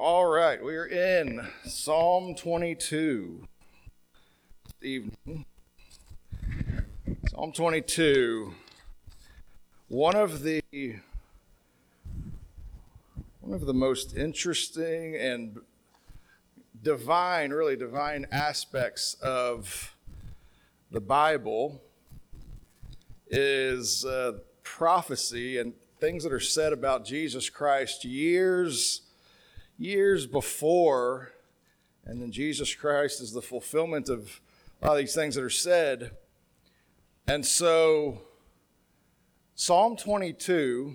All right, we're in Psalm 22. This evening. Psalm 22. One of the most interesting and divine aspects of the Bible is prophecy and things that are said about Jesus Christ years before, and then Jesus Christ is the fulfillment of a lot of these things that are said. And so Psalm 22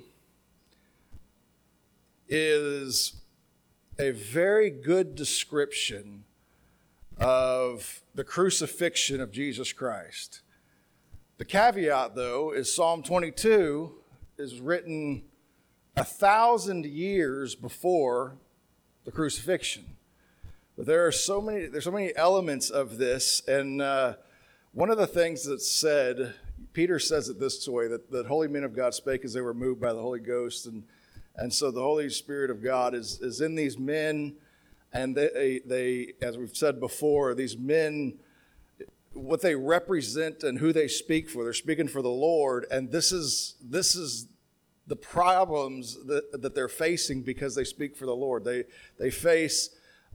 is a very good description of the crucifixion of Jesus Christ. The caveat, though, is Psalm 22 is written 1,000 years before the crucifixion. But there's so many elements of this, and one of the things that's said, Peter says it this way, that holy men of God spake as they were moved by the Holy Ghost, and so the Holy Spirit of God is in these men, and they, as we've said before, these men, what they represent and who they speak for, they're speaking for the Lord, and this is the problems that they're facing because they speak for the Lord. They face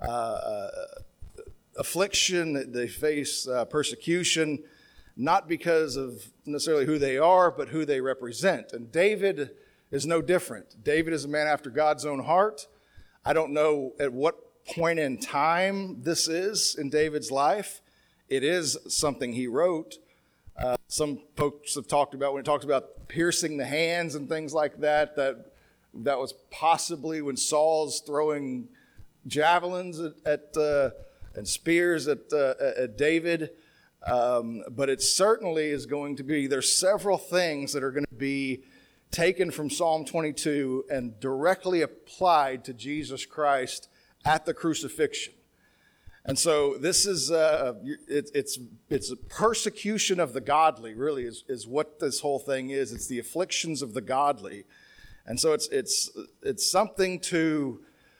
affliction, they face persecution, not because of necessarily who they are, but who they represent. And David is no different. David is a man after God's own heart. I don't know at what point in time this is in David's life. It is something he wrote. Some folks have talked about, when it talks about piercing the hands and things like that was possibly when Saul's throwing javelins and spears at David. But it certainly is going to be, there's several things that are going to be taken from Psalm 22 and directly applied to Jesus Christ at the crucifixion. And so this is it's a persecution of the godly, really, is what this whole thing is. It's the afflictions of the godly, and so it's something to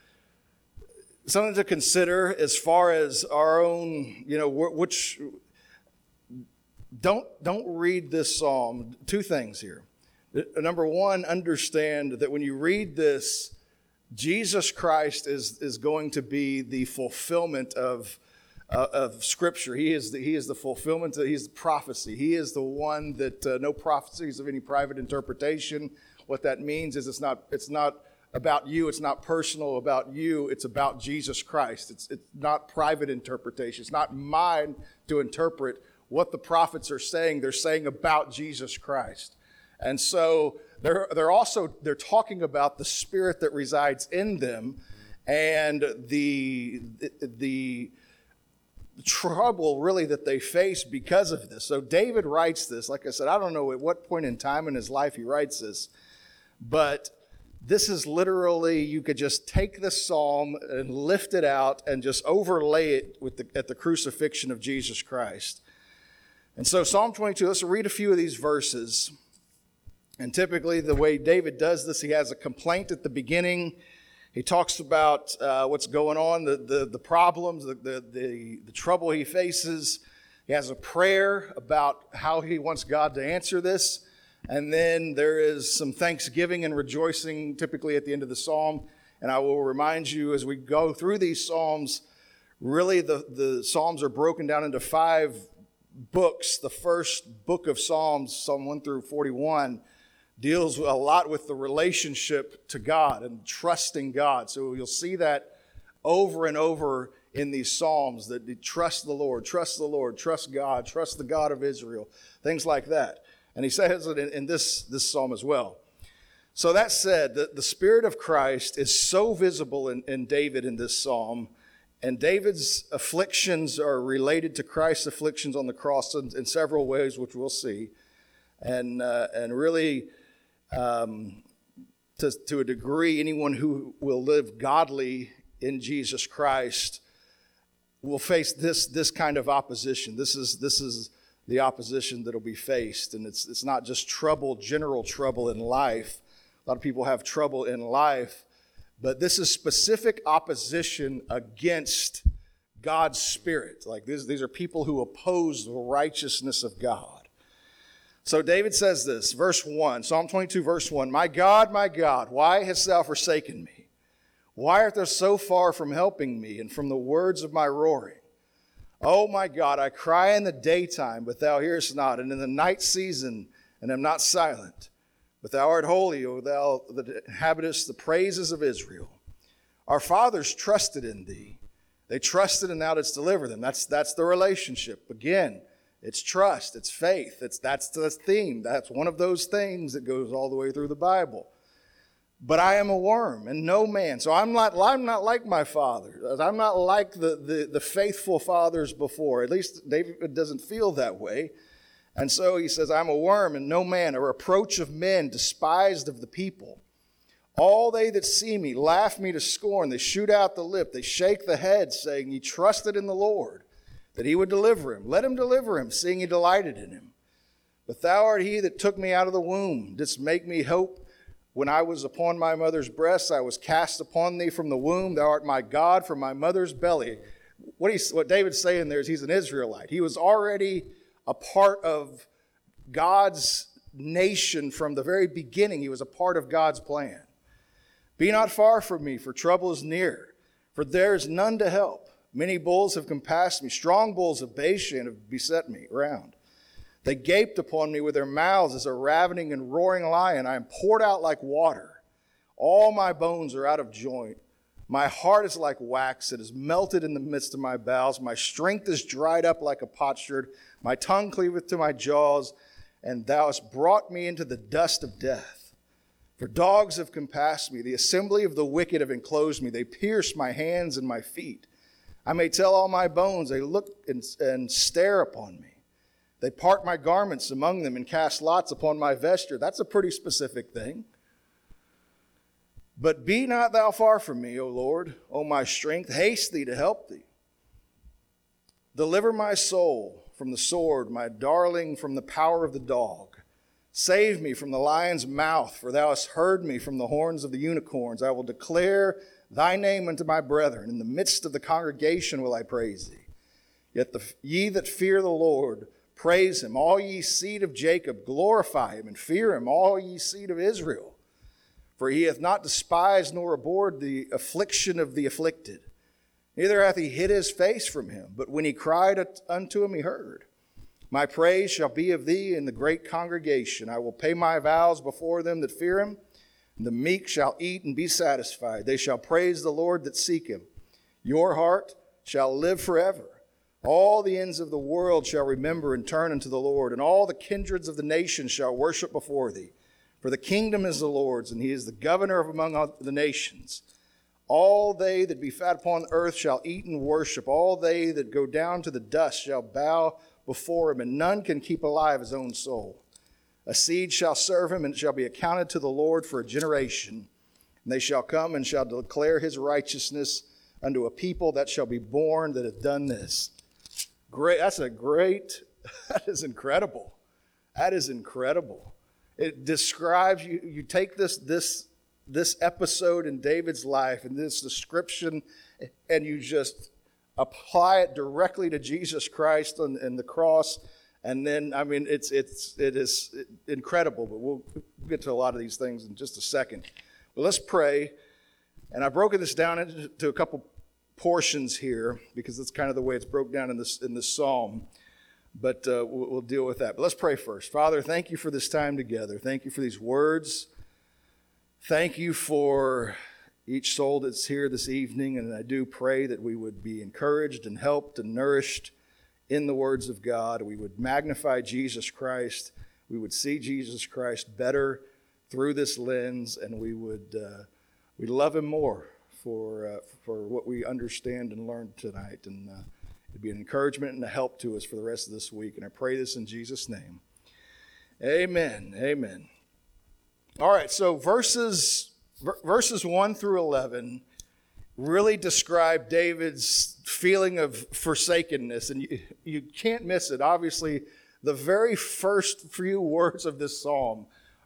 consider as far as our own, which don't read this psalm. Two things here. Number one, understand that when you read this, Jesus Christ is going to be the fulfillment of Scripture. He is the fulfillment. He's the prophecy. He is the one that no prophecies of any private interpretation. What that means is it's not about you. It's not personal about you. It's about Jesus Christ. It's not private interpretation. It's not mine to interpret what the prophets are saying. They're saying about Jesus Christ. And so they're talking about the Spirit that resides in them and the trouble really that they face because of this. So David writes this. Like I said, I don't know at what point in time in his life he writes this, but this is literally, you could just take this psalm and lift it out and just overlay it at the crucifixion of Jesus Christ. And so Psalm 22, let's read a few of these verses. And typically the way David does this, he has a complaint at the beginning. He talks about what's going on, the problems, the trouble he faces. He has a prayer about how he wants God to answer this. And then there is some thanksgiving and rejoicing typically at the end of the psalm. And I will remind you as we go through these psalms, really the psalms are broken down into 5 books. The first book of Psalms, Psalm 1 through 41, deals a lot with the relationship to God and trusting God. So you'll see that over and over in these Psalms, that you trust the Lord, trust God, trust the God of Israel, things like that. And he says it in this Psalm as well. So that said, the Spirit of Christ is so visible in David in this Psalm, and David's afflictions are related to Christ's afflictions on the cross in several ways, which we'll see. And really, to a degree, anyone who will live godly in Jesus Christ will face this kind of opposition. This is the opposition that will be faced, and it's not just trouble, general trouble in life. A lot of people have trouble in life, But this is specific opposition against God's Spirit. Like these are people who oppose the righteousness of God. So David says this, verse 1, Psalm 22, verse 1, my God, why hast thou forsaken me? Why art thou so far from helping me and from the words of my roaring? Oh my God, I cry in the daytime, but thou hearest not, and in the night season, and am not silent. But thou art holy, O thou that inhabitest the praises of Israel. Our fathers trusted in thee. They trusted, and thou didst deliver them. That's the relationship. Again, it's trust, it's faith. That's the theme. That's one of those things that goes all the way through the Bible. But I am a worm and no man. So I'm not like my father. I'm not like the faithful fathers before. At least David doesn't feel that way. And so he says, I'm a worm and no man, a reproach of men, despised of the people. All they that see me laugh me to scorn. They shoot out the lip. They shake the head, saying, he trusted in the Lord, that he would deliver him. Let him deliver him, seeing he delighted in him. But thou art he that took me out of the womb, didst make me hope. When I was upon my mother's breast, I was cast upon thee from the womb. Thou art my God from my mother's belly. What David's saying there is he's an Israelite. He was already a part of God's nation from the very beginning. He was a part of God's plan. Be not far from me, for trouble is near, for there is none to help. Many bulls have compassed me. Strong bulls of Bashan have beset me round. They gaped upon me with their mouths as a ravening and roaring lion. I am poured out like water. All my bones are out of joint. My heart is like wax. It is melted in the midst of my bowels. My strength is dried up like a potsherd. My tongue cleaveth to my jaws. And thou hast brought me into the dust of death. For dogs have compassed me. The assembly of the wicked have enclosed me. They pierce my hands and my feet. I may tell all my bones. They look and stare upon me. They part my garments among them and cast lots upon my vesture. That's a pretty specific thing. But be not thou far from me, O Lord, O my strength. Haste thee to help thee. Deliver my soul from the sword, my darling from the power of the dog. Save me from the lion's mouth, for thou hast heard me from the horns of the unicorns. I will declare thy name unto my brethren. In the midst of the congregation will I praise thee. Yet ye that fear the Lord, praise him. All ye seed of Jacob, glorify him and fear him, all ye seed of Israel. For he hath not despised nor abhorred the affliction of the afflicted. Neither hath he hid his face from him, but when he cried unto him, he heard. My praise shall be of thee in the great congregation. I will pay my vows before them that fear him, and the meek shall eat and be satisfied. They shall praise the Lord that seek him. Your heart shall live forever. All the ends of the world shall remember and turn unto the Lord, and all the kindreds of the nations shall worship before thee. For the kingdom is the Lord's, and he is the governor of among the nations. All they that be fat upon earth shall eat and worship. All they that go down to the dust shall bow before him, and none can keep alive his own soul. A seed shall serve him, and it shall be accounted to the Lord for a generation. And they shall come and shall declare his righteousness unto a people that shall be born that have done this. Great, that is incredible. That is incredible. It describes, you take this episode in David's life and this description, and you just apply it directly to Jesus Christ and the cross. And then, I mean, it is incredible, but we'll get to a lot of these things in just a second. But let's pray. And I've broken this down into a couple portions here because that's kind of the way it's broke down in this psalm. But we'll deal with that. But let's pray first. Father, thank you for this time together. Thank you for these words. Thank you for each soul that's here this evening. And I do pray that we would be encouraged and helped and nourished in the words of God. We would magnify Jesus Christ. We would see Jesus Christ better through this lens, and we'd love him more for what we understand and learned tonight. And it'd be an encouragement and a help to us for the rest of this week. And I pray this in Jesus' name. Amen. Amen. All right, so verses 1 through 11 really describe David's feeling of forsakenness, and you can't miss it. Obviously, the very first few words of this psalm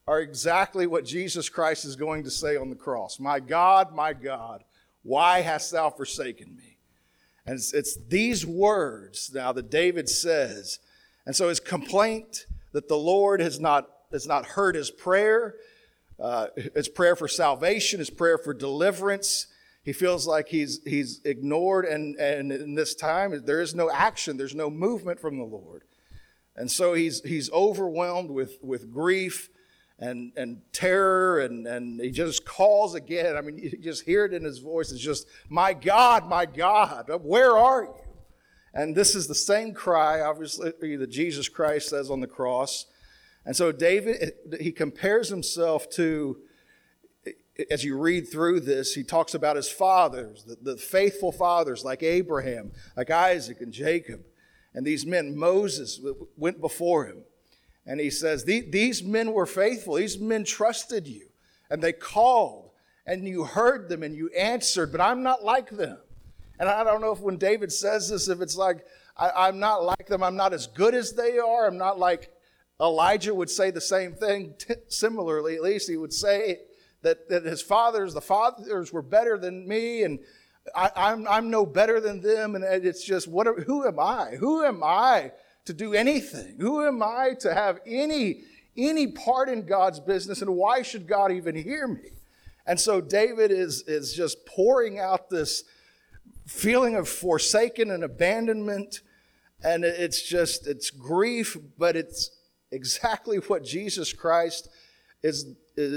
are exactly what Jesus Christ is going to say on the cross. My God, why hast thou forsaken me? And it's these words now that David says. And so his complaint that the Lord has not heard his prayer for salvation, his prayer for deliverance. He feels like he's ignored, and in this time there is no action, there's no movement from the Lord. And so he's overwhelmed with grief and terror, and he just calls again. I mean, you just hear it in his voice. It's just, my God, where are you? And this is the same cry, obviously, that Jesus Christ says on the cross. And so David, he compares himself to, as you read through this, he talks about his fathers, the faithful fathers like Abraham, like Isaac and Jacob. And these men, Moses went before him. And he says, these men were faithful. These men trusted you. And they called, and you heard them, and you answered. But I'm not like them. And I don't know if when David says this, if it's like, I'm not like them. I'm not as good as they are. I'm not like Elijah would say the same thing. Similarly, at least he would say that the fathers were better than me, and I'm no better than them. And it's just, who am I? Who am I to do anything? Who am I to have any part in God's business? And why should God even hear me? And so David is just pouring out this feeling of forsaken and abandonment. And it's grief, but it's exactly what Jesus Christ is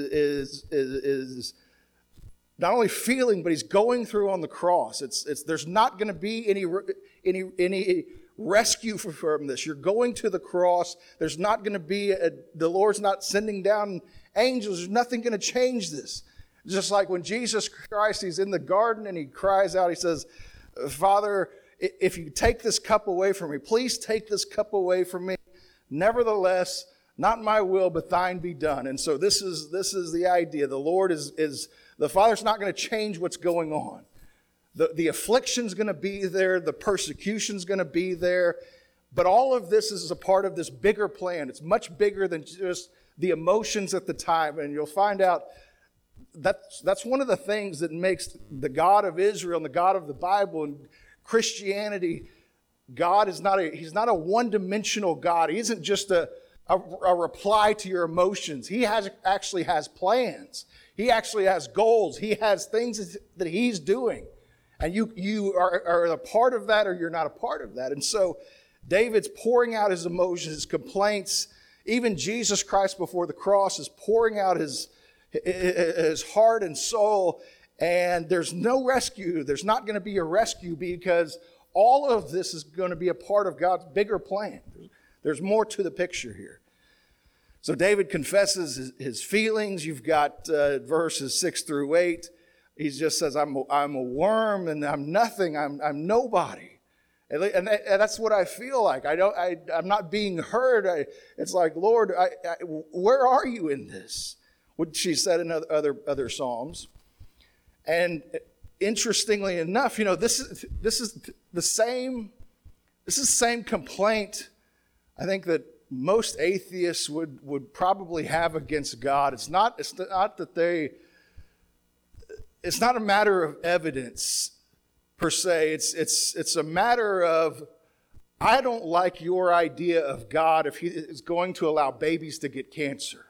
not only feeling, but he's going through on the cross. There's not going to be any rescue from this. You're going to the cross. There's not going to be the Lord's not sending down angels. There's nothing going to change this. Just like when Jesus Christ, he's in the garden and he cries out, he says, Father, if you take this cup away from me, please take this cup away from me. Nevertheless, not my will, but thine be done. And so this is the idea. The Lord is the Father's not going to change what's going on. The affliction's going to be there. The persecution's going to be there. But all of this is a part of this bigger plan. It's much bigger than just the emotions at the time. And you'll find out that's one of the things that makes the God of Israel and the God of the Bible and Christianity, God is he's not a one-dimensional God. He isn't just a reply to your emotions. He actually has plans. He actually has goals. He has things that he's doing. And you are a part of that, or you're not a part of that. And so David's pouring out his emotions, his complaints. Even Jesus Christ before the cross is pouring out his heart and soul. And there's no rescue. There's not going to be a rescue because all of this is going to be a part of God's bigger plan. There's more to the picture here. So David confesses his feelings. You've got verses 6 through 8. He just says, I'm a worm and I'm nothing. I'm nobody. And that's what I feel like. I'm not being heard. It's like, Lord, where are you in this? What she said in other Psalms. And interestingly enough, this is the same complaint I think that most atheists would probably have against God. It's not a matter of evidence per se. It's a matter of, I don't like your idea of God if he is going to allow babies to get cancer.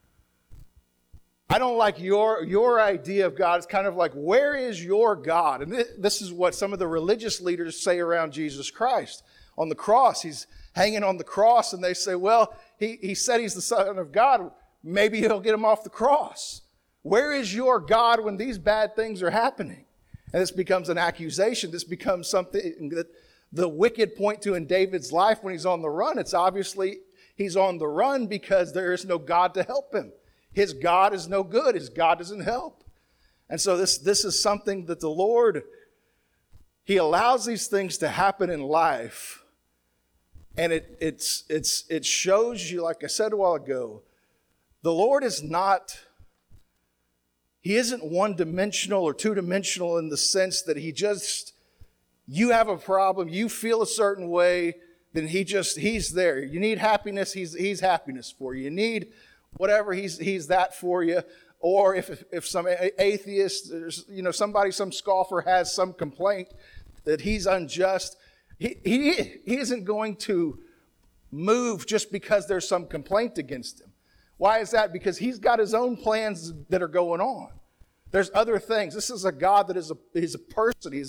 I don't like your idea of God. It's kind of like, where is your God? And this is what some of the religious leaders say around Jesus Christ. On the cross, he's hanging on the cross, and they say, well, he said he's the Son of God. Maybe he'll get him off the cross. Where is your God when these bad things are happening? And this becomes an accusation. This becomes something that the wicked point to in David's life when he's on the run. It's obviously he's on the run because there is no God to help him. His God is no good. His God doesn't help. And so this is something that the Lord, he allows these things to happen in life. And it shows you, like I said a while ago, the Lord is not, he isn't one-dimensional or two-dimensional in the sense that you have a problem, you feel a certain way, then he's there. You need happiness, he's happiness for you. You need whatever, he's that for you. Or if some atheist, somebody, some scoffer has some complaint that he's unjust, he isn't going to move just because there's some complaint against him. Why is that? Because he's got his own plans that are going on. There's other things. This is a God that he's a person. He's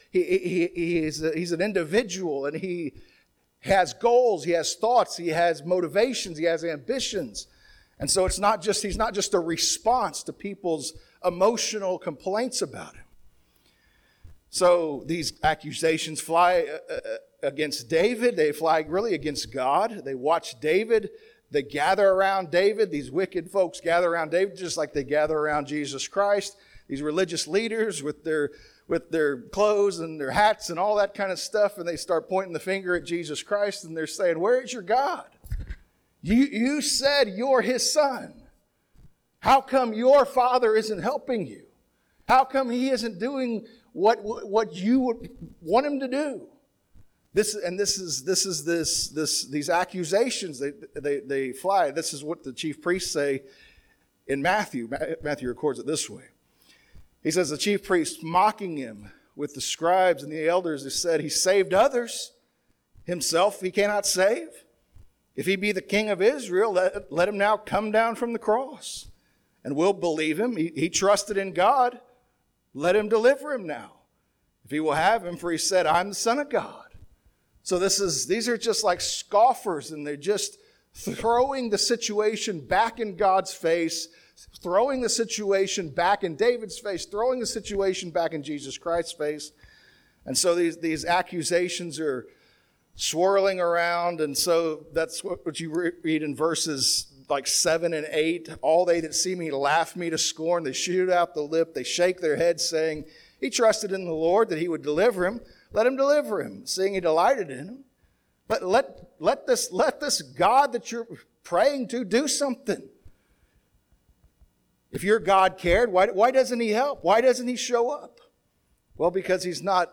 an individual, and he has goals, he has thoughts, he has motivations, he has ambitions. And so he's not just a response to people's emotional complaints about him. So these accusations fly against David. They fly really against God. They watch David. They gather around David. These wicked folks gather around David just like they gather around Jesus Christ. These religious leaders with their clothes and their hats and all that kind of stuff, and they start pointing the finger at Jesus Christ, and they're saying, "Where is your God? You said you're his son. How come your father isn't helping you? How come he isn't doing what you would want him to do?" These accusations, they fly. This is what the chief priests say in Matthew. Matthew records it this way. He says, the chief priests mocking him with the scribes and the elders, who said, "He saved others. Himself he cannot save. If he be the king of Israel, let him now come down from the cross. And we'll believe him. He trusted in God. Let him deliver him now, if he will have him, for he said, I'm the Son of God." So these are just like scoffers, and they're just throwing the situation back in God's face, throwing the situation back in David's face, throwing the situation back in Jesus Christ's face. And so these accusations are swirling around. And so that's what you read in verses like 7 and 8. "All they that see me laugh me to scorn. They shoot out the lip. They shake their heads, saying, he trusted in the Lord that he would deliver him. Let him deliver him, seeing he delighted in him. But let this God that you're praying to do something. If your God cared, why doesn't he help? Why doesn't he show up?" Well, because he's not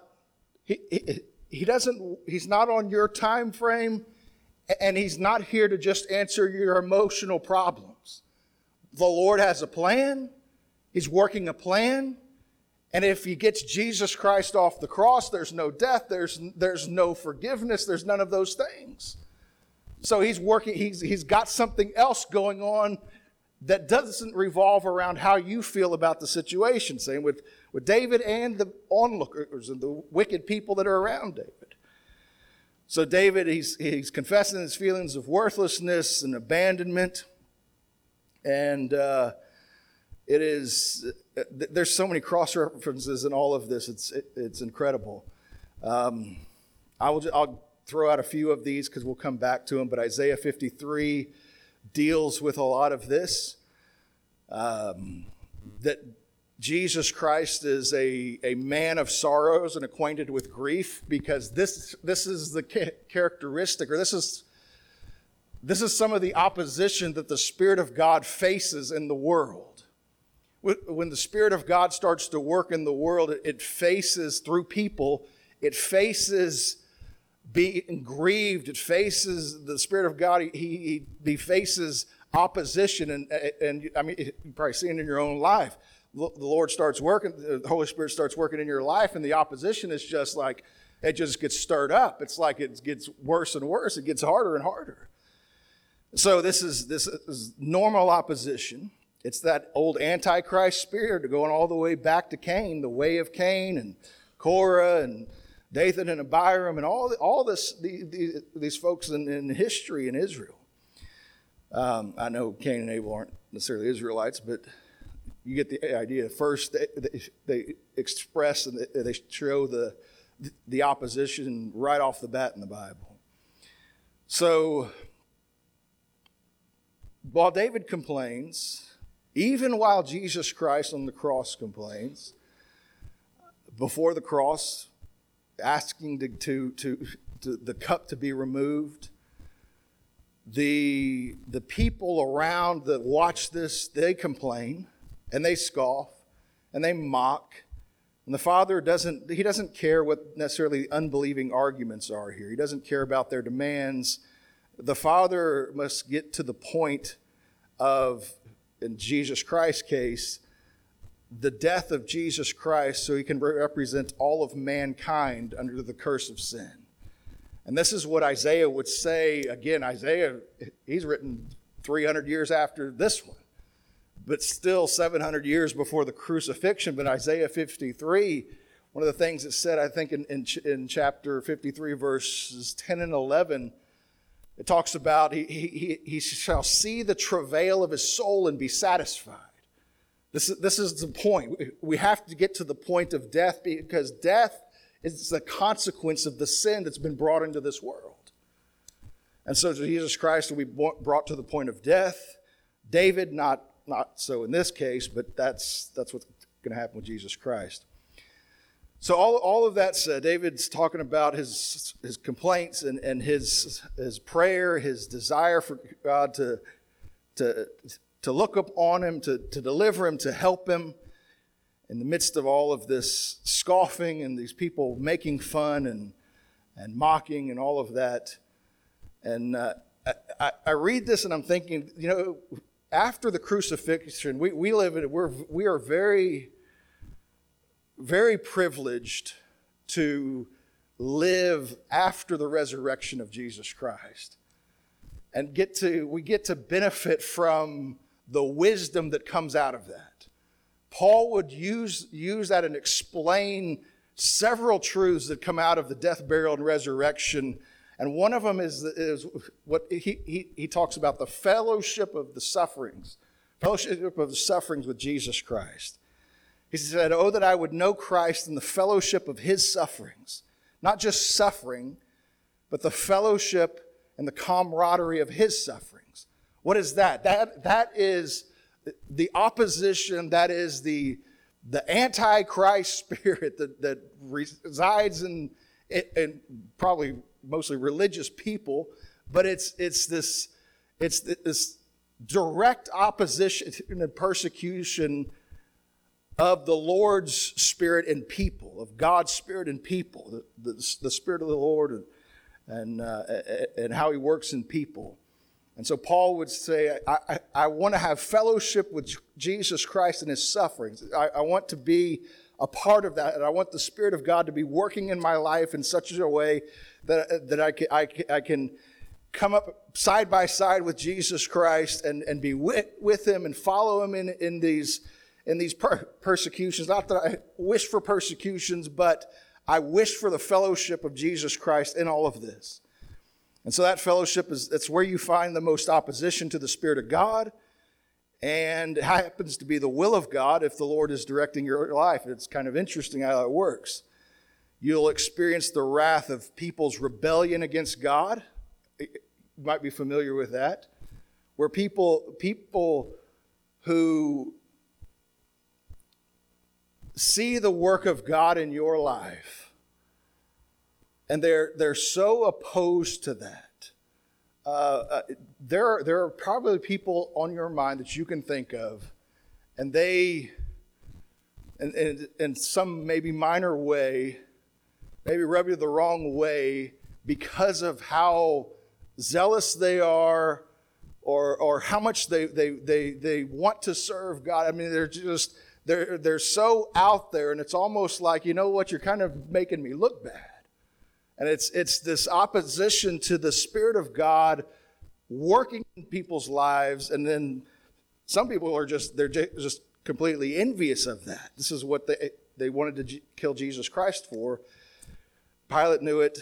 on your time frame, and he's not here to just answer your emotional problems. The Lord has a plan. He's working a plan. And if he gets Jesus Christ off the cross, there's no death, there's no forgiveness, there's none of those things. So he's got something else going on that doesn't revolve around how you feel about the situation. Same with David and the onlookers and the wicked people that are around David. So David, he's confessing his feelings of worthlessness and abandonment. And there's so many cross references in all of this. It's incredible. I'll throw out a few of these because we'll come back to them. But Isaiah 53 deals with a lot of this. That Jesus Christ is a man of sorrows and acquainted with grief, because this is the characteristic, or this is some of the opposition that the Spirit of God faces in the world. When the Spirit of God starts to work in the world, it faces, through people, it faces being grieved. It faces the Spirit of God. He faces opposition, and I mean, you've probably seen it in your own life. The Lord starts working, the Holy Spirit starts working in your life, and the opposition is just like, it just gets stirred up. It's like it gets worse and worse. It gets harder and harder. So this is normal opposition. It's that old Antichrist spirit going all the way back to Cain, the way of Cain and Korah and Dathan and Abiram and all these folks in history in Israel. I know Cain and Abel aren't necessarily Israelites, but you get the idea. First, they express and they show the opposition right off the bat in the Bible. So while David complains, even while Jesus Christ on the cross complains, before the cross, asking to the cup to be removed, the people around that watch this, they complain and they scoff and they mock. And the Father doesn't care what necessarily unbelieving arguments are here. He doesn't care about their demands. The Father must get to the point of, in Jesus Christ's case, the death of Jesus Christ so he can represent all of mankind under the curse of sin. And this is what Isaiah would say. Again, Isaiah, he's written 300 years after this one, but still 700 years before the crucifixion. But Isaiah 53, one of the things it said, I think in chapter 53, verses 10 and 11, it talks about he shall see the travail of his soul and be satisfied. This is the point. We have to get to the point of death, because death is the consequence of the sin that's been brought into this world. And so Jesus Christ will be brought to the point of death. David, not so in this case, but that's what's going to happen with Jesus Christ. So all of that said, David's talking about his complaints and his prayer, his desire for God to look up on him, to deliver him, to help him in the midst of all of this scoffing and these people making fun and mocking and all of that. And I read this and I'm thinking, after the crucifixion, we are very, very privileged to live after the resurrection of Jesus Christ, and we get to benefit from the wisdom that comes out of that. Paul would use that and explain several truths that come out of the death, burial, and resurrection. And one of them is what he talks about, the fellowship of the sufferings with Jesus Christ. He said, "Oh, that I would know Christ and the fellowship of his sufferings." Not just suffering, but the fellowship and the camaraderie of his sufferings. What is that? That is the opposition, that is the antichrist spirit that resides in probably mostly religious people, but it's this direct opposition and persecution of the Lord's Spirit in people, of God's Spirit in people, the Spirit of the Lord and how he works in people. And so Paul would say, I want to have fellowship with Jesus Christ and his sufferings. I want to be a part of that, and I want the Spirit of God to be working in my life in such a way that I can come up side by side with Jesus Christ and be with him and follow him in these persecutions. Not that I wish for persecutions, but I wish for the fellowship of Jesus Christ in all of this. And so that fellowship that's where you find the most opposition to the Spirit of God, and it happens to be the will of God if the Lord is directing your life. It's kind of interesting how it works. You'll experience the wrath of people's rebellion against God. You might be familiar with that, where people who see the work of God in your life, and they're so opposed to that. There are probably people on your mind that you can think of, and they, in some maybe minor way, maybe rub you the wrong way because of how zealous they are, or how much they want to serve God. I mean, they're so out there, and it's almost like, you know what, you're kind of making me look bad. And it's this opposition to the Spirit of God working in people's lives, and then some people they're just completely envious of that. This is what they wanted to kill Jesus Christ for. Pilate knew it.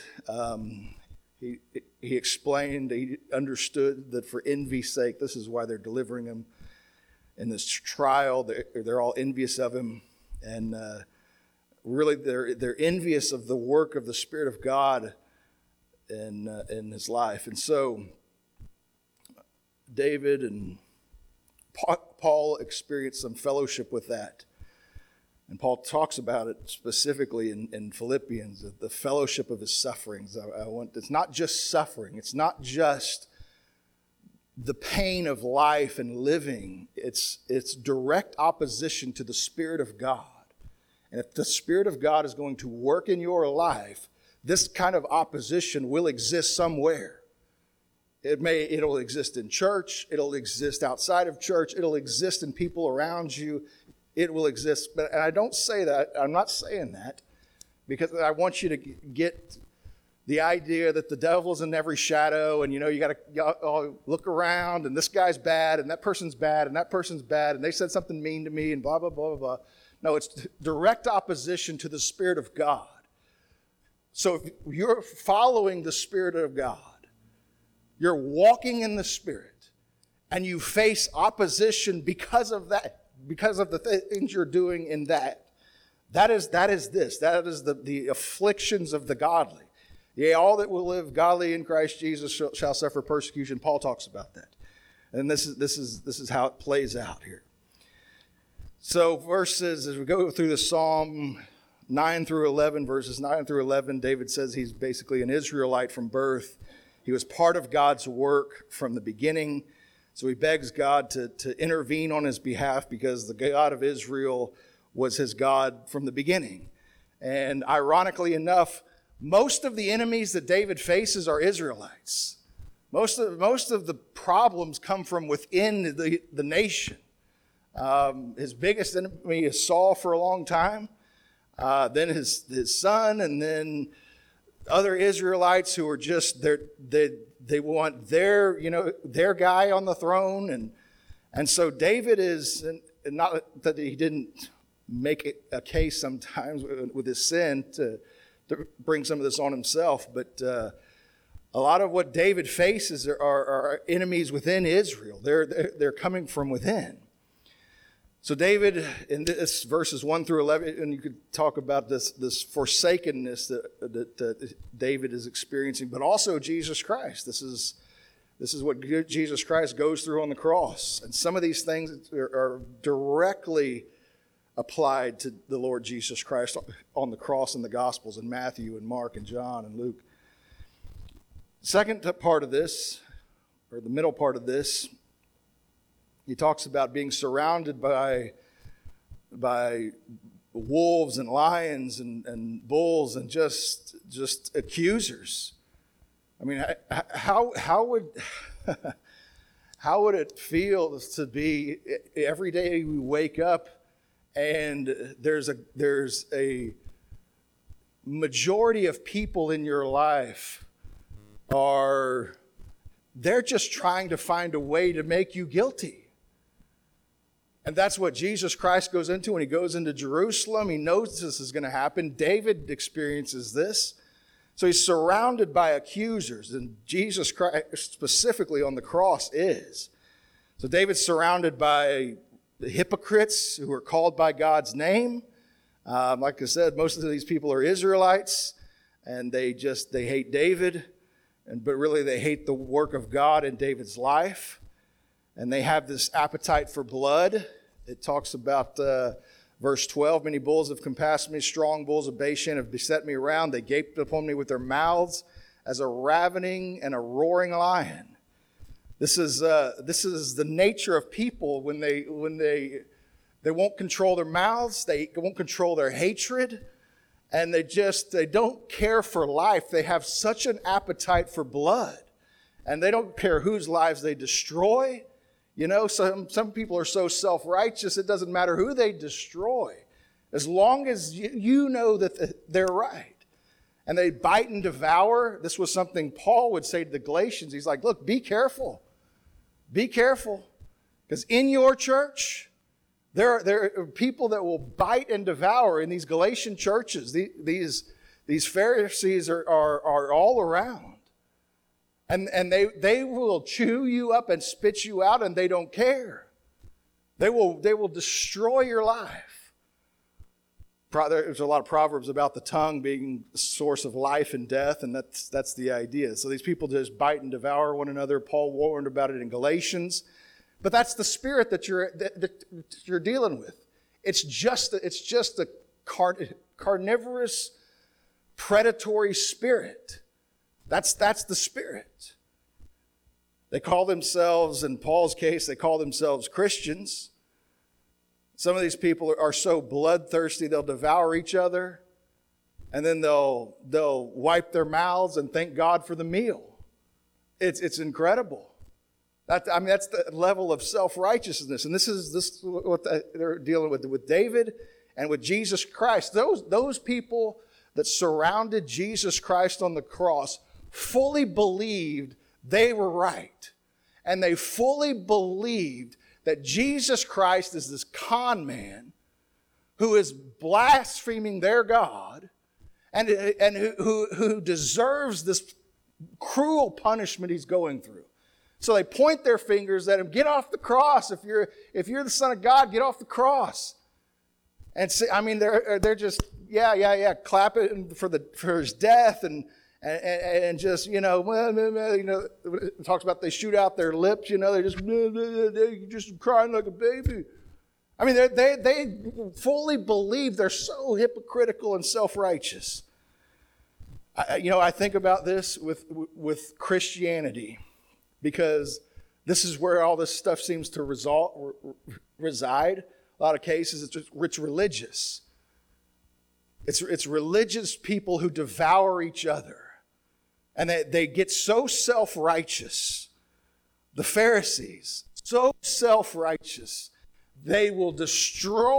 He explained, he understood that for envy's sake, this is why they're delivering him in this trial. They're all envious of him, and really, they're envious of the work of the Spirit of God in his life. And so David and Paul experienced some fellowship with that. And Paul talks about it specifically in Philippians, the fellowship of his sufferings. It's not just suffering. It's not just the pain of life and living. It's direct opposition to the Spirit of God. And if the Spirit of God is going to work in your life, this kind of opposition will exist somewhere. It'll exist in church. It'll exist outside of church. It'll exist in people around you. It will exist. And I don't say that. I'm not saying that because I want you to get the idea that the devil's in every shadow, and you got to look around, and this guy's bad, and that person's bad, and that person's bad, and they said something mean to me, and blah, blah, blah, blah. No, it's direct opposition to the Spirit of God. So if you're following the Spirit of God, you're walking in the Spirit, and you face opposition because of that, because of the things you're doing in that. That is the afflictions of the godly. Yea, all that will live godly in Christ Jesus shall suffer persecution. Paul talks about that. And this is how it plays out here. So verses, as we go through the Psalm 9 through 11, verses 9 through 11, David says he's basically an Israelite from birth. He was part of God's work from the beginning. So he begs God to intervene on his behalf because the God of Israel was his God from the beginning. And ironically enough, most of the enemies that David faces are Israelites. Most of the problems come from within the nation. His biggest enemy is Saul for a long time, then his son, and then other Israelites who are just they want their guy on the throne, and so David is, and not that he didn't make it a case sometimes with his sin to bring some of this on himself, but a lot of what David faces are enemies within Israel. They're coming from within. So David, in this verses 1 through 11, and you could talk about this forsakenness that David is experiencing, but also Jesus Christ. This is what Jesus Christ goes through on the cross. And some of these things are directly applied to the Lord Jesus Christ on the cross in the Gospels, in Matthew and Mark and John and Luke. Second part of this, or the middle part of this, he talks about being surrounded by wolves and lions and bulls and just accusers. I mean, how would how would it feel to be every day we wake up and there's a majority of people in your life they're just trying to find a way to make you guilty. And that's what Jesus Christ goes into when he goes into Jerusalem. He knows this is going to happen. David experiences this. So he's surrounded by accusers, and Jesus Christ specifically on the cross is. So David's surrounded by the hypocrites who are called by God's name. Like I said, most of these people are Israelites, and they hate David, but really they hate the work of God in David's life. And they have this appetite for blood. It talks about verse 12, many bulls have compassed me, strong bulls of Bashan have beset me around. They gaped upon me with their mouths as a ravening and a roaring lion. This is the nature of people when they won't control their mouths, they won't control their hatred, and they don't care for life. They have such an appetite for blood, and they don't care whose lives they destroy. Some people are so self-righteous, it doesn't matter who they destroy, as long as you know that they're right. And they bite and devour. This was something Paul would say to the Galatians. He's like, look, be careful. Be careful. Because in your church, there are people that will bite and devour in these Galatian churches. These Pharisees are all around. And they will chew you up and spit you out, and they don't care. They will destroy your life. There's a lot of proverbs about the tongue being the source of life and death, and that's the idea. So these people just bite and devour one another. Paul warned about it in Galatians. But that's the spirit that you're dealing with. It's just a carnivorous, predatory spirit. That's the spirit. They call themselves, in Paul's case, they call themselves Christians. Some of these people are so bloodthirsty, they'll devour each other, and then they'll wipe their mouths and thank God for the meal. It's incredible. That's the level of self-righteousness. And this is what they're dealing with David and with Jesus Christ. Those people that surrounded Jesus Christ on the cross fully believed they were right. And they fully believed that Jesus Christ is this con man who is blaspheming their God and who deserves this cruel punishment he's going through. So they point their fingers at him. Get off the cross. If you're the Son of God, get off the cross. And see, I mean, they're just clapping for his death and just it talks about they shoot out their lips. They're just crying like a baby. I mean, they fully believe they're so hypocritical and self-righteous. I think about this with Christianity, because this is where all this stuff seems to reside. A lot of cases, it's religious. It's religious people who devour each other. And they get so self-righteous. The Pharisees, so self-righteous, they will destroy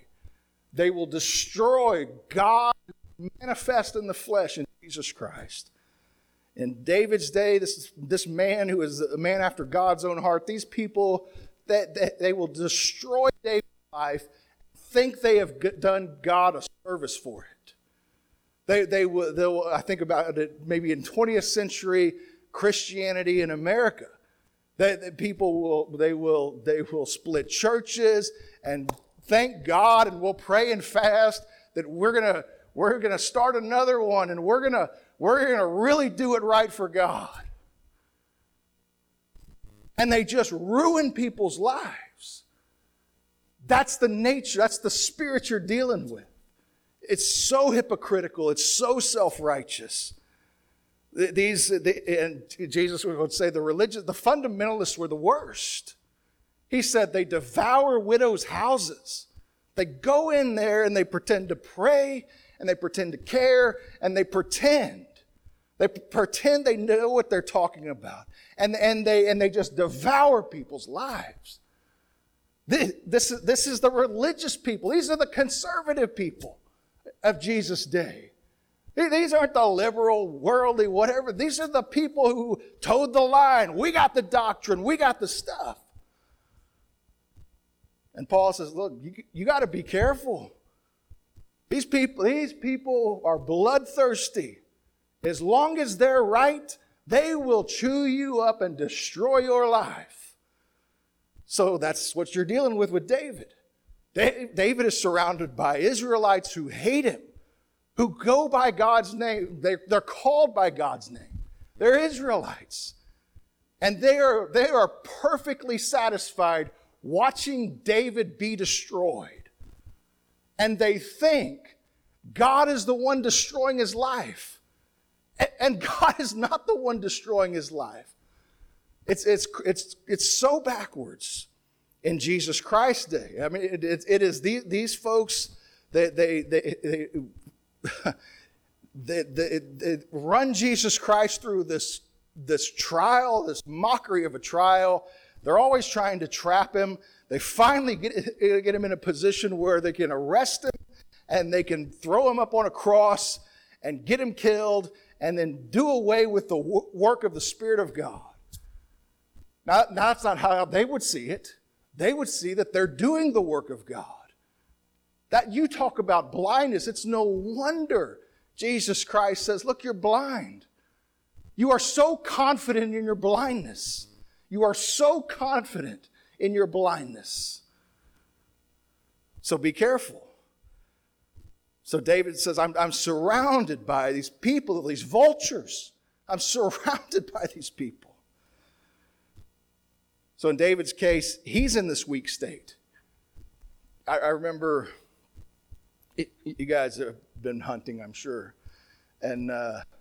God manifest in the flesh in Jesus Christ. In David's day, this man who is a man after God's own heart, these people, they will destroy David's life, think they have done God a service for it. They'll, I think about it maybe in 20th century Christianity in America. People will split churches and thank God, and we'll pray and fast that we're gonna start another one, and we're gonna really do it right for God. And they just ruin people's lives. That's the nature, that's the spirit you're dealing with. It's so hypocritical, it's so self-righteous. And Jesus would say the fundamentalists were the worst. He said they devour widows' houses. They go in there and they pretend to pray and they pretend to care and they pretend. They pretend they know what they're talking about. And they just devour people's lives. This is the religious people. These are the conservative people of Jesus' day. These aren't the liberal, worldly, whatever. These are the people who towed the line. We got the doctrine. We got the stuff. And Paul says, look, you got to be careful. These people are bloodthirsty. As long as they're right, they will chew you up and destroy your life. So that's what you're dealing with David. David is surrounded by Israelites who hate him, who go by God's name. They're called by God's name. They're Israelites. And they are perfectly satisfied watching David be destroyed. And they think God is the one destroying his life. And God is not the one destroying his life. It's so backwards in Jesus Christ's day. I mean, it is these folks, they run Jesus Christ through this trial, this mockery of a trial. They're always trying to trap him. They finally get him in a position where they can arrest him and they can throw him up on a cross and get him killed and then do away with the work of the Spirit of God. Now, that's not how they would see it. They would see that they're doing the work of God. That you talk about blindness, it's no wonder Jesus Christ says, look, you're blind. You are so confident in your blindness. You are so confident in your blindness. So be careful. So David says, I'm surrounded by these people, these vultures. I'm surrounded by these people. So in David's case, he's in this weak state. I remember, you guys have been hunting, I'm sure. And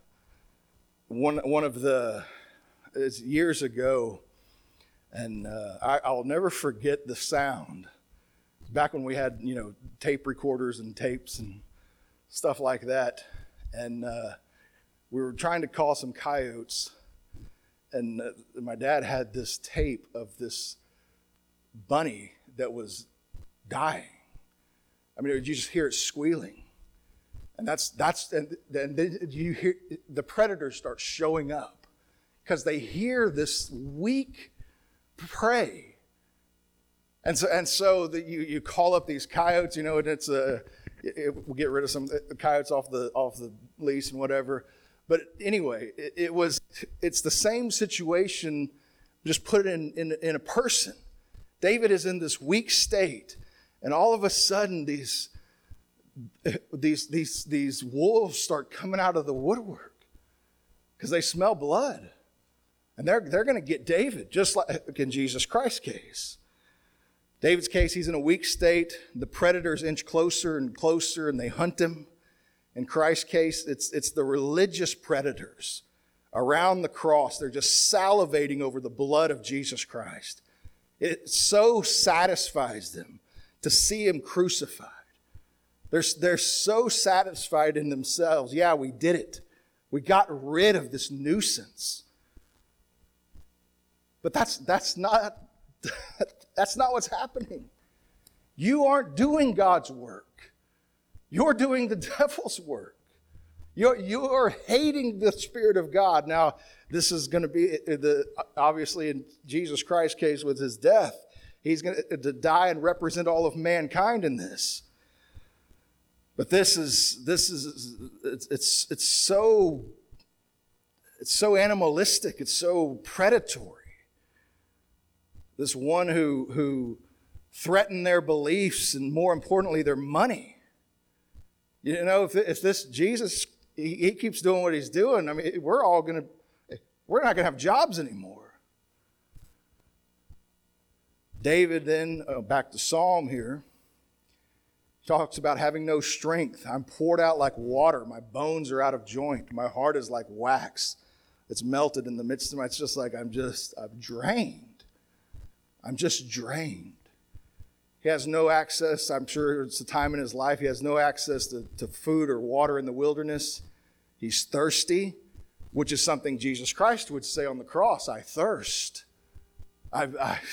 one of the, it's years ago, and I'll never forget the sound. Back when we had, tape recorders and tapes and stuff like that. And we were trying to call some coyotes. my dad had this tape of this bunny that was dying. I mean, you just hear it squealing. And then you hear the predators start showing up because they hear this weak prey. And so you call up these coyotes, and we'll get rid of some coyotes off the lease and whatever. But anyway, it's the same situation, just put it in a person. David is in this weak state, and all of a sudden these wolves start coming out of the woodwork because they smell blood, and they're going to get David, just like in Jesus Christ's case. David's case, he's in a weak state. The predators inch closer and closer, and they hunt him. In Christ's case, it's the religious predators around the cross. They're just salivating over the blood of Jesus Christ. It so satisfies them to see him crucified. They're so satisfied in themselves. Yeah, we did it. We got rid of this nuisance. But that's not what's happening. You aren't doing God's work. You're doing the devil's work. You're hating the Spirit of God. Now, this is going to be obviously in Jesus Christ's case with his death. He's going to die and represent all of mankind in this. But it's so animalistic. It's so predatory. This one who threatened their beliefs and, more importantly, their money. If this Jesus, he keeps doing what he's doing, I mean, we're not going to have jobs anymore. David then, back to Psalm here, talks about having no strength. I'm poured out like water. My bones are out of joint. My heart is like wax. It's melted in the midst of my, it's just like I'm drained. I'm just drained. He has no access. I'm sure it's a time in his life. He has no access to food or water in the wilderness. He's thirsty, which is something Jesus Christ would say on the cross. I thirst. And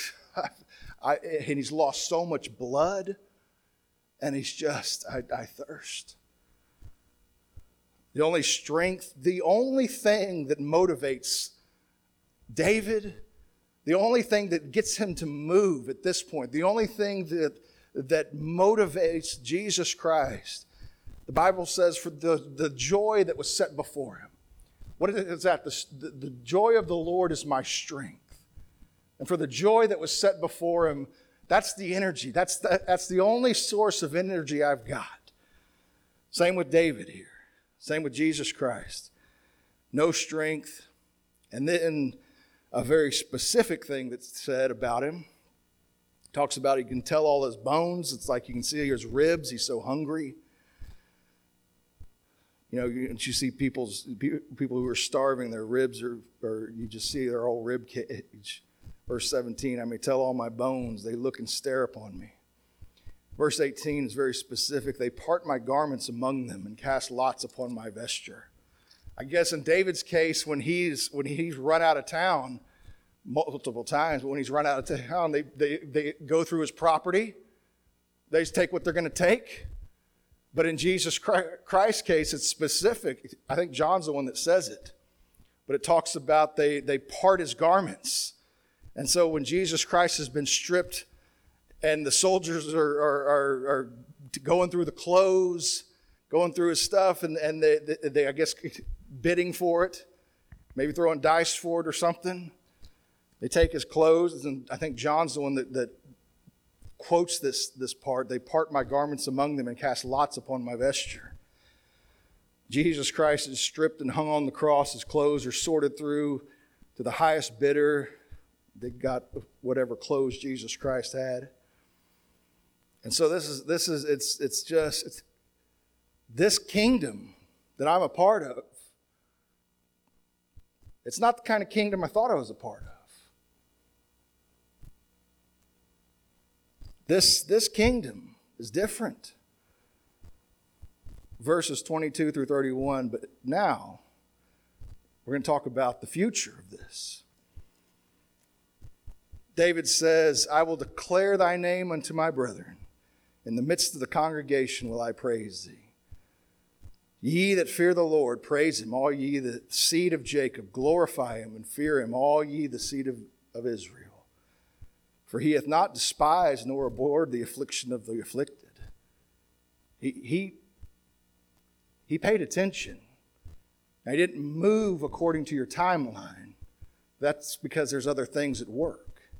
he's lost so much blood. And he's just, I thirst. The only strength, the only thing that motivates David, the only thing that gets him to move at this point, the only thing that motivates Jesus Christ, the Bible says, for the joy that was set before him. What is that? The joy of the Lord is my strength. And for the joy that was set before him, that's the energy. That's the only source of energy I've got. Same with David here. Same with Jesus Christ. No strength. And then a very specific thing that's said about him. Talks about he can tell all his bones. It's like you can see his ribs. He's so hungry. You see people who are starving, their ribs are you just see their whole rib cage. Verse 17, I may tell all my bones, they look and stare upon me. Verse 18 is very specific. They part my garments among them and cast lots upon my vesture. I guess in David's case, when he's run out of town multiple times, but when he's run out of town, they go through his property. They just take what they're going to take. But in Jesus Christ's case, it's specific. I think John's the one that says it. But it talks about they part his garments. And so when Jesus Christ has been stripped and the soldiers are going through the clothes, going through his stuff, and they I guess, bidding for it, maybe throwing dice for it or something, they take his clothes, and I think John's the one that quotes this part. They part my garments among them and cast lots upon my vesture. Jesus Christ is stripped and hung on the cross. His clothes are sorted through to the highest bidder. They got whatever clothes Jesus Christ had. And so it's this kingdom that I'm a part of. It's not the kind of kingdom I thought I was a part of. This kingdom is different. Verses 22 through 31, but now we're going to talk about the future of this. David says, I will declare thy name unto my brethren. In the midst of the congregation will I praise thee. Ye that fear the Lord, praise him. All ye the seed of Jacob, glorify him and fear him. All ye the seed of Israel. For he hath not despised nor abhorred the affliction of the afflicted. He paid attention. Now, he didn't move according to your timeline. That's because there's other things at work.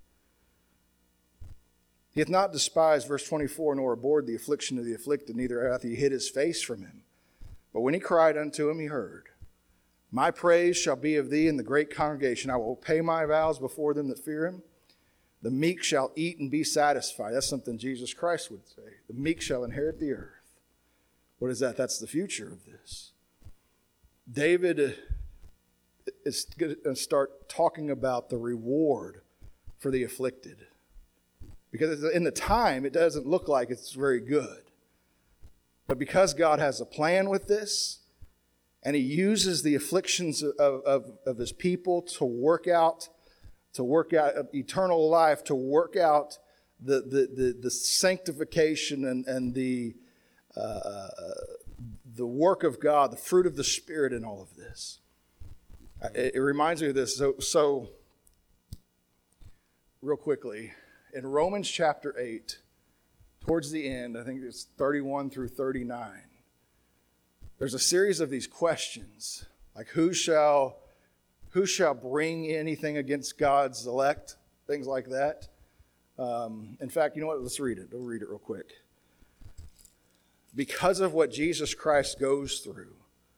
He hath not despised, verse 24, nor abhorred the affliction of the afflicted, neither hath he hid his face from him. But when he cried unto him, he heard. My praise shall be of thee in the great congregation. I will pay my vows before them that fear him. The meek shall eat and be satisfied. That's something Jesus Christ would say. The meek shall inherit the earth. What is that? That's the future of this. David is going to start talking about the reward for the afflicted. Because in the time, it doesn't look like it's very good. But because God has a plan with this, and he uses the afflictions of his people to work out eternal life, to work out the sanctification and the work of God, the fruit of the Spirit in all of this. It reminds me of this. So real quickly, in Romans chapter 8, towards the end, I think it's 31 through 39, there's a series of these questions, like who shall bring anything against God's elect, things like that. In fact, you know what? Let's read it. We'll read it real quick. Because of what Jesus Christ goes through,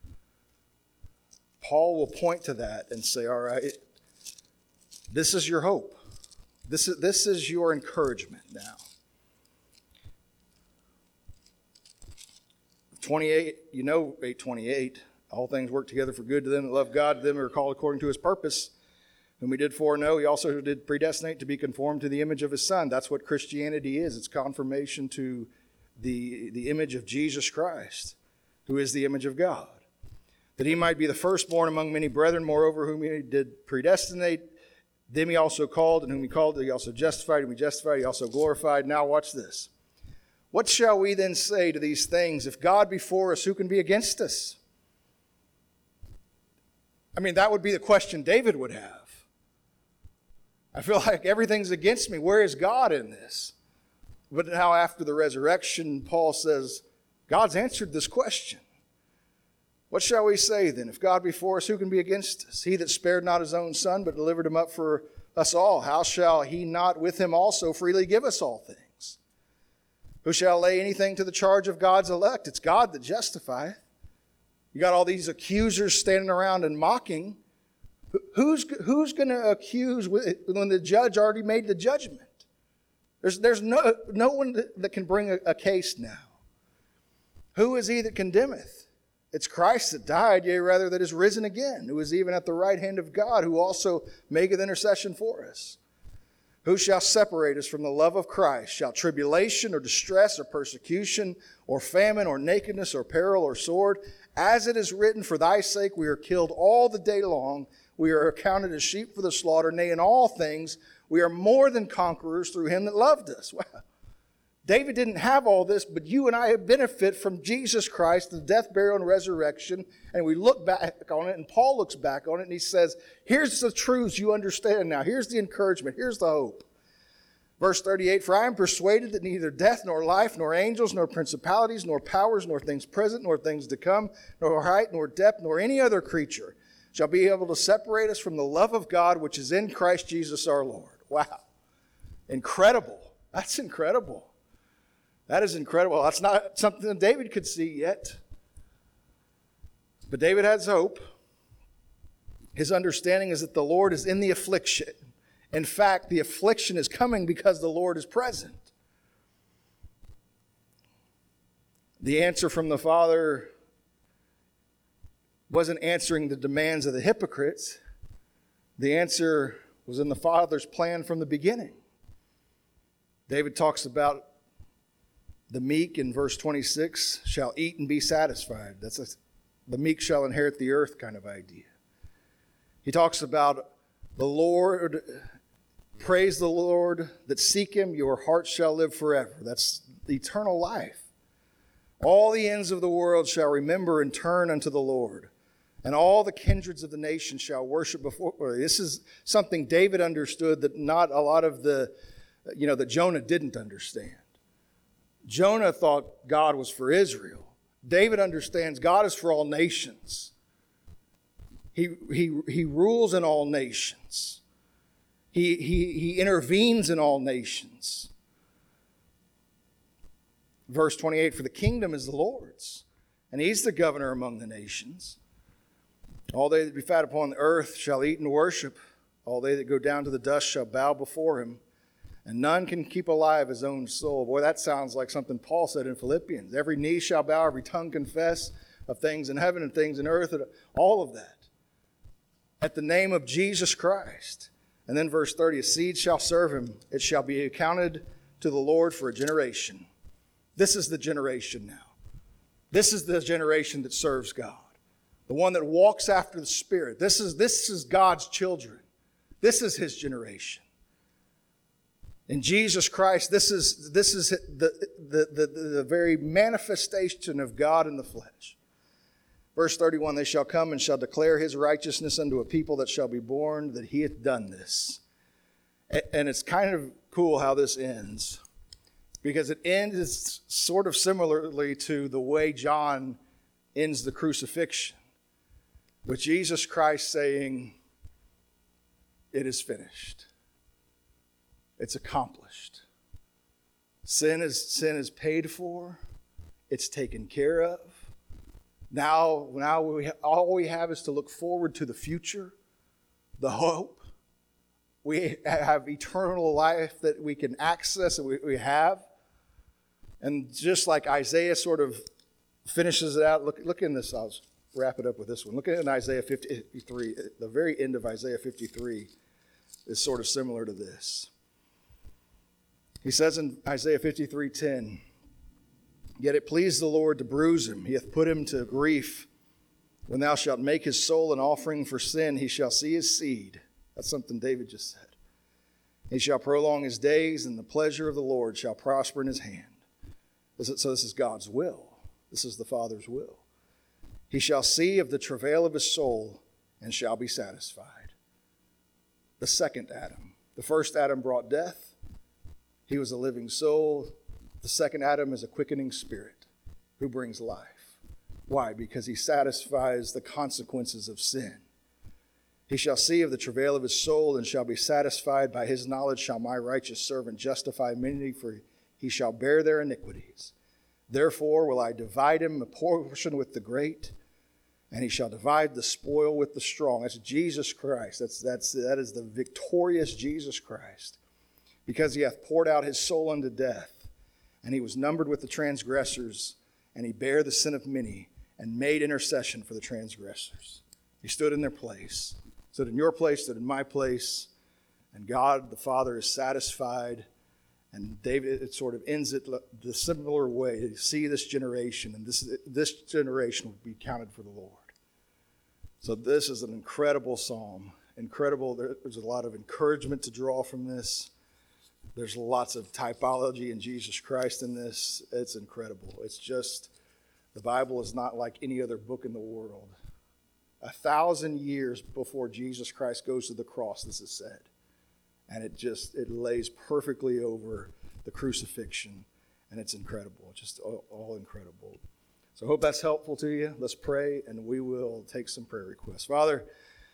Paul will point to that and say, all right, this is your hope. This is your encouragement now. 28, 8:28, all things work together for good to them that love God, to them who are called according to his purpose. Whom he did foreknow, he also did predestinate to be conformed to the image of his Son. That's what Christianity is. It's confirmation to the image of Jesus Christ, who is the image of God. That he might be the firstborn among many brethren, moreover, whom he did predestinate, them he also called, and whom he called, he also justified, whom he justified, he also glorified. Now watch this. What shall we then say to these things? If God be for us, who can be against us? I mean, that would be the question David would have. I feel like everything's against me. Where is God in this? But now after the resurrection, Paul says, God's answered this question. What shall we say then? If God be for us, who can be against us? He that spared not his own Son, but delivered him up for us all, how shall he not with him also freely give us all things? Who shall lay anything to the charge of God's elect? It's God that justifieth. You got all these accusers standing around and mocking. Who's going to accuse when the judge already made the judgment? There's no one that can bring a case now. Who is he that condemneth? It's Christ that died, yea, rather that is risen again, who is even at the right hand of God, who also maketh intercession for us. Who shall separate us from the love of Christ? Shall tribulation or distress or persecution or famine or nakedness or peril or sword? As it is written, for thy sake we are killed all the day long. We are accounted as sheep for the slaughter. Nay, in all things we are more than conquerors through him that loved us. Wow. David didn't have all this, but you and I have benefit from Jesus Christ, the death, burial, and resurrection. And we look back on it, and Paul looks back on it, and he says, here's the truths you understand now. Here's the encouragement. Here's the hope. Verse 38, for I am persuaded that neither death, nor life, nor angels, nor principalities, nor powers, nor things present, nor things to come, nor height, nor depth, nor any other creature shall be able to separate us from the love of God which is in Christ Jesus our Lord. Wow. Incredible. That's incredible. That is incredible. That's not something that David could see yet. But David has hope. His understanding is that the Lord is in the affliction. In fact, the affliction is coming because the Lord is present. The answer from the Father wasn't answering the demands of the hypocrites. The answer was in the Father's plan from the beginning. David talks about the meek in verse 26 shall eat and be satisfied. The meek shall inherit the earth kind of idea. He talks about the Lord Praise the Lord that seek him, your heart shall live forever. That's eternal life. All the ends of the world shall remember and turn unto the Lord, and all the kindreds of the nations shall worship before. This is something David understood that not a lot of that Jonah didn't understand. Jonah thought God was for Israel. David understands God is for all nations. He rules in all nations. He intervenes in all nations. Verse 28, for the kingdom is the Lord's, and he's the governor among the nations. All they that be fat upon the earth shall eat and worship. All they that go down to the dust shall bow before him. And none can keep alive his own soul. Boy, that sounds like something Paul said in Philippians. Every knee shall bow, every tongue confess of things in heaven and things in earth, and all of that. At the name of Jesus Christ. And then verse 30, a seed shall serve him. It shall be accounted to the Lord for a generation. This is the generation now. This is the generation that serves God. The one that walks after the Spirit. This is God's children. This is his generation. In Jesus Christ, this is the very manifestation of God in the flesh. Verse 31, they shall come and shall declare his righteousness unto a people that shall be born, that he hath done this. And it's kind of cool how this ends, because it ends sort of similarly to the way John ends the crucifixion, with Jesus Christ saying, it is finished. It's accomplished. Sin is paid for. It's taken care of. Now all we have is to look forward to the future, the hope. We have eternal life that we can access and we have. And just like Isaiah sort of finishes it out, look in this, I'll wrap it up with this one. Look at it in Isaiah 53. The very end of Isaiah 53 is sort of similar to this. He says in Isaiah 53:10, yet it pleased the Lord to bruise him. He hath put him to grief. When thou shalt make his soul an offering for sin, he shall see his seed. That's something David just said. He shall prolong his days, and the pleasure of the Lord shall prosper in his hand. So this is God's will. This is the Father's will. He shall see of the travail of his soul and shall be satisfied. The second Adam. The first Adam brought death. He was a living soul. The second Adam is a quickening spirit who brings life. Why? Because he satisfies the consequences of sin. He shall see of the travail of his soul and shall be satisfied. By his knowledge shall my righteous servant justify many, for he shall bear their iniquities. Therefore will I divide him a portion with the great, and he shall divide the spoil with the strong. That's Jesus Christ. That is the victorious Jesus Christ. Because he hath poured out his soul unto death, and he was numbered with the transgressors, and he bare the sin of many, and made intercession for the transgressors. He stood in their place, stood in your place, stood in my place, and God the Father is satisfied. And David, it sort of ends it the similar way. To see this generation, and this generation will be counted for the Lord. So this is an incredible psalm. Incredible. There's a lot of encouragement to draw from this. There's lots of typology in Jesus Christ in this. It's incredible. It's just, the Bible is not like any other book in the world. 1,000 years before Jesus Christ goes to the cross, this is said. And it lays perfectly over the crucifixion. And it's incredible, just all incredible. So I hope that's helpful to you. Let's pray, and we will take some prayer requests. Father,